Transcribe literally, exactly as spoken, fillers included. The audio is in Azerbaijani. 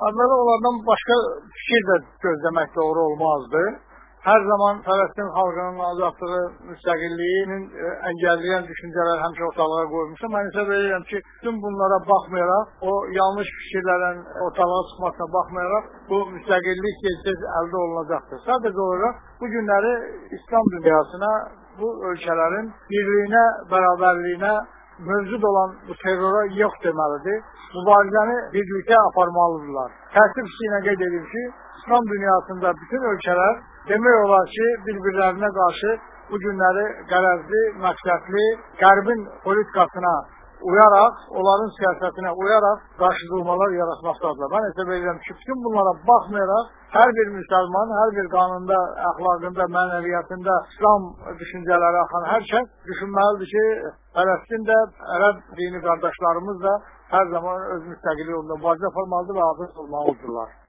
Əvvəla onlardan başqa fikir də gözləmək doğru olmazdı. Hər zaman Fələstin xalqının azadlığı, müstəqilliyinin əngəlləyən düşüncələr həmişə ortalığa qoymuşam. Mən isə verirəm ki, bütün bunlara baxmayaraq, o yanlış fikirlərin ortalığa çıxmasına baxmayaraq, bu müstəqillik gec-tez əldə olunacaqdır. Sadəcə olaraq bu günləri İslam dünyasına, bu ölkələrin birliyinə, bərabərliyinə mövcud olan bu terrora yox deməlidir. Mübarizəni birlikdə aparmalıdırlar. Təəssüf ilə qeyd edim ki, İslam dünyasında bütün ölkələr demək olar ki, bir-birlərinə qarşı bu günləri qərəzli, məqsədli, Qərbin politikasına uyaraq, onların siyasətinə uyaraq qarşıdurmalar yaratmaqdadırlar. Mən isə verirəm ki, bütün bunlara baxmayaraq, hər bir müsəlman, hər bir qanunda, əxlaqında, mənəviyyatında İslam düşüncələri axan hər kəs düşünməlidir ki, Fələstin də, ərəb dini qardaşlarımız da hər zaman öz müstəqilliyi yolunda mübarizə aparmalıdır və azad olmalıdırlar.